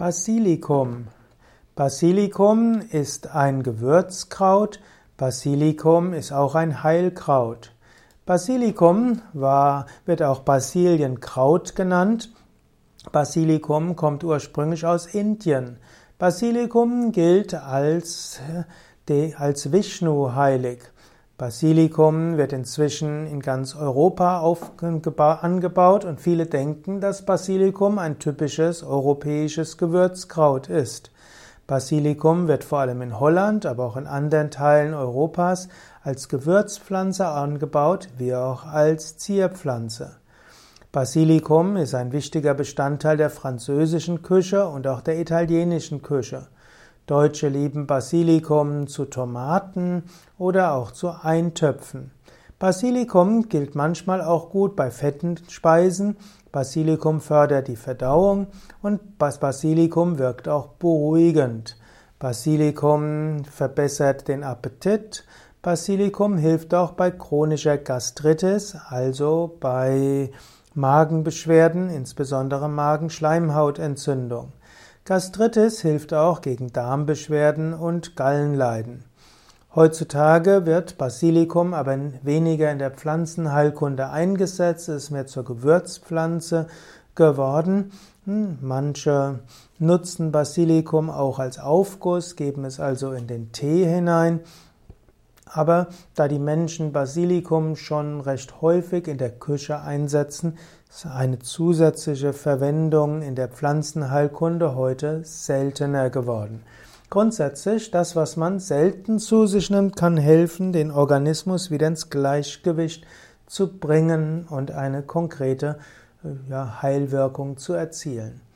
Basilikum. Basilikum ist ein Gewürzkraut. Basilikum ist auch ein Heilkraut. Basilikum wird auch Basilienkraut genannt. Basilikum kommt ursprünglich aus Indien. Basilikum gilt als Vishnu heilig. Basilikum wird inzwischen in ganz Europa angebaut und viele denken, dass Basilikum ein typisches europäisches Gewürzkraut ist. Basilikum wird vor allem in Holland, aber auch in anderen Teilen Europas als Gewürzpflanze angebaut, wie auch als Zierpflanze. Basilikum ist ein wichtiger Bestandteil der französischen Küche und auch der italienischen Küche. Deutsche lieben Basilikum zu Tomaten oder auch zu Eintöpfen. Basilikum gilt manchmal auch gut bei fetten Speisen. Basilikum fördert die Verdauung und Basilikum wirkt auch beruhigend. Basilikum verbessert den Appetit. Basilikum hilft auch bei chronischer Gastritis, also bei Magenbeschwerden, insbesondere Magenschleimhautentzündung. Gastritis hilft auch gegen Darmbeschwerden und Gallenleiden. Heutzutage wird Basilikum aber weniger in der Pflanzenheilkunde eingesetzt, es ist mehr zur Gewürzpflanze geworden. Manche nutzen Basilikum auch als Aufguss, geben es also in den Tee hinein. Aber da die Menschen Basilikum schon recht häufig in der Küche einsetzen, ist eine zusätzliche Verwendung in der Pflanzenheilkunde heute seltener geworden. Grundsätzlich, das, was man selten zu sich nimmt, kann helfen, den Organismus wieder ins Gleichgewicht zu bringen und eine konkrete Heilwirkung zu erzielen.